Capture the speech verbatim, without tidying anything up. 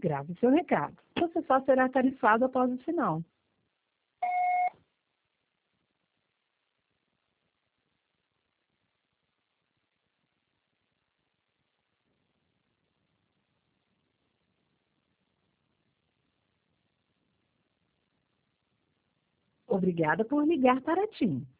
Grave seu recado. Você só será tarifado após o sinal. Obrigada por ligar para a TIM.